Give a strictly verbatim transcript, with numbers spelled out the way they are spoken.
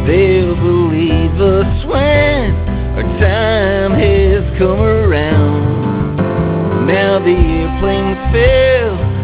they'll believe us when our time has come around. Now the airplanes fail